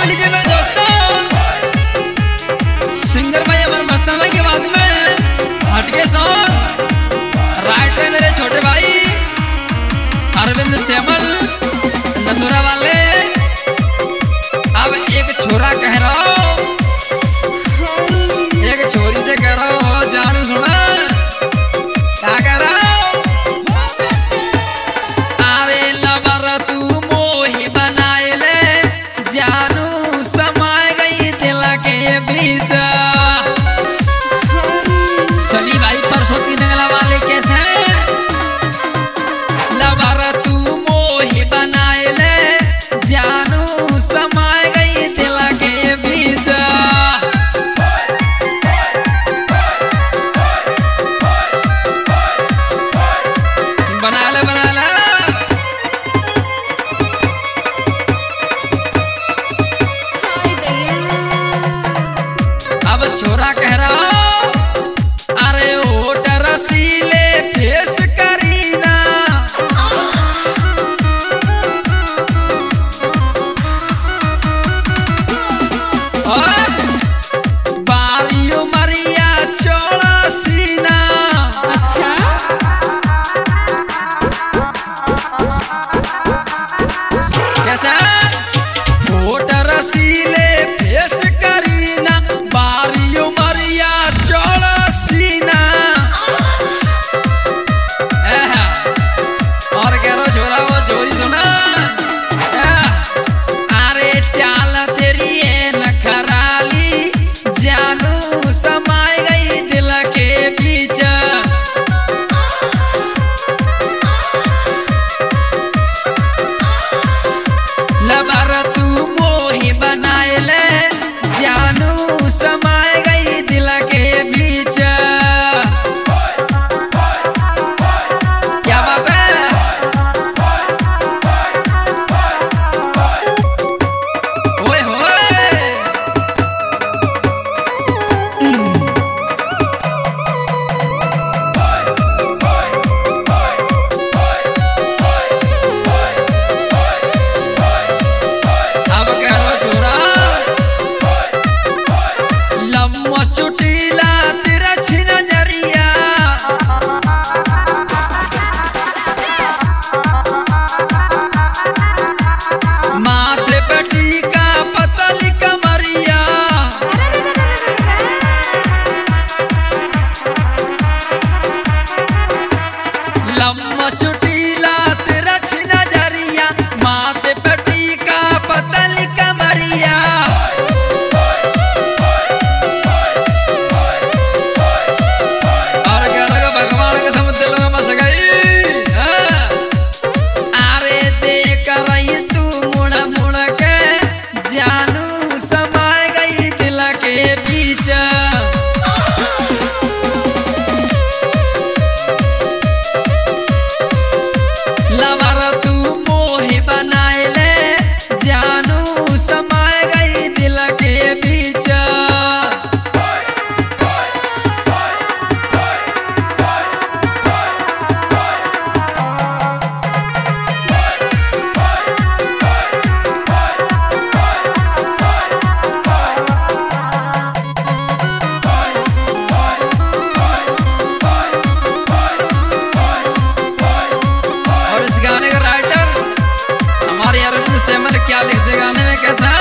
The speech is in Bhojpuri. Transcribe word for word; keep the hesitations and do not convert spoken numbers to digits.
लीजिए मेरे दोस्तों, सिंगर भाई अमर मस्ताना की आवाज में हटके सॉन्ग, राइटर मेरे छोटे भाई अरविंद श्यामल नंदुरा वाले। अब एक छोरा कह रहा हो, एक छोरी से कह रहा हो, जानू सुना क्या कह रहा हो? अरे लवर तू मोही बनाए ले, जानू समाए गई दिल के बीच। सली भाई परसों तीन गला वाले कैसे? लवर तू मोही बनाए ले, जानू समाए गई दिल के बीच। बना ले बना ले। अब छोरा कह रहा, अरे होठ रसीले फेस करीना, और बारी उमरिया चौड़ा सीना। अच्छा कैसा? होठ रसीले फेस करीना, बारी उमरिया चौड़ा सीना। और कह रो छोरा वो छोरी सुना, अरे चाल तेरी है नखराली, जानू समाए गई दिल के बीच। लवर तू मोही बनाए ले, जानू समाए गई दिल के बीच। क्या बात है? ओए होए। अब कह रो छोरा, लम्बा चुटीला तेरा छिना नजरिया, माथे पे टीका पतली कमरिया। लम्बा चुटीला तेरा छिना नजरिया, माथे पे टीका पतली कमरिया। और कह रहा भगवान के समझ दिल में बस गई। हाँ। अरे देख रही तू मुड़ मुड़ के, जानू समाए गई दिल के बीच। लवर तू मोही बनाए ले, जानू समाए गई दिल के बीच। और इस गाने का राइटर हमारे अरविंद श्यामल क्या लिखते गाने में कैसा?